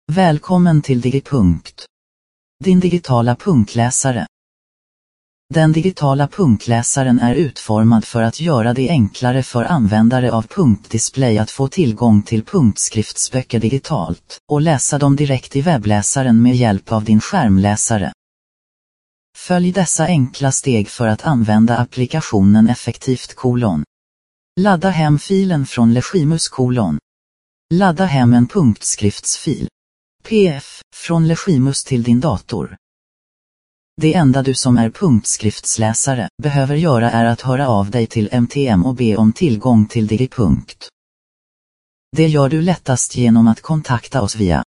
Välkommen till DigiPunkt. Din digitala punktläsare. Den digitala punktläsaren är utformad för att göra det enklare för användare av punktdisplay att få tillgång till punktskriftsböcker digitalt och läsa dem direkt i webbläsaren med hjälp av din skärmläsare. Följ dessa enkla steg för att använda applikationen effektivt. Ladda hem filen från Legimus. Ladda hem en punktskriftsfil PDF från Legimus till din dator. Det enda du som är punktskriftsläsare behöver göra är att höra av dig till MTM och be om tillgång till DigiPunkt. Det gör du lättast genom att kontakta oss via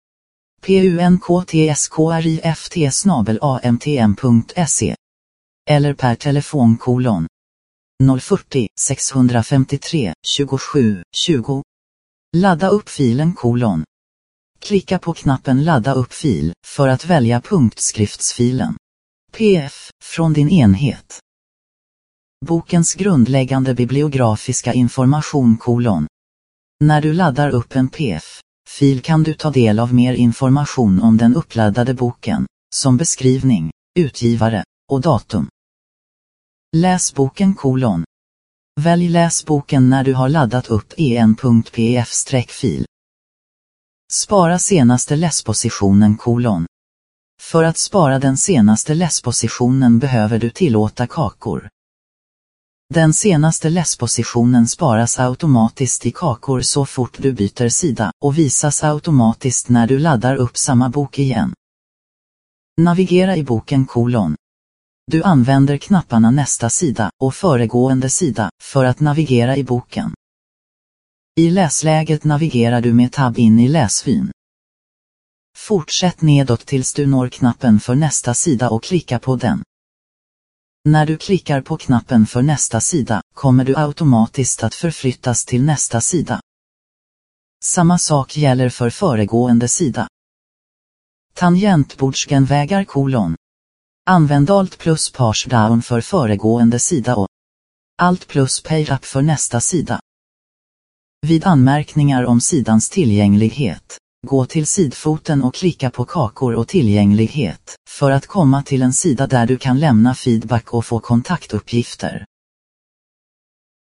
punktskrift@amtm.se eller per telefon 040 653 27 20. Ladda upp filen. Klicka på knappen Ladda upp fil för att välja punktskriftsfilen PDF från din enhet. Bokens grundläggande bibliografiska information. När du laddar upp en PDF-fil kan du ta del av mer information om den uppladdade boken, som beskrivning, utgivare och datum. Läs boken. Välj Läs boken när du har laddat upp en.pdf-fil. Spara senaste läspositionen. För att spara den senaste läspositionen behöver du tillåta kakor. Den senaste läspositionen sparas automatiskt i kakor så fort du byter sida och visas automatiskt när du laddar upp samma bok igen. Navigera i boken. Du använder knapparna nästa sida och föregående sida för att navigera i boken. I läsläget navigerar du med tab in i läsvyn. Fortsätt nedåt tills du når knappen för nästa sida och klicka på den. När du klickar på knappen för nästa sida kommer du automatiskt att förflyttas till nästa sida. Samma sak gäller för föregående sida. Tangentbordsgenvägar. Använd Alt plus Page Down för föregående sida och Alt plus Page Up för nästa sida. Vid anmärkningar om sidans tillgänglighet, gå till sidfoten och klicka på kakor och tillgänglighet för att komma till en sida där du kan lämna feedback och få kontaktuppgifter.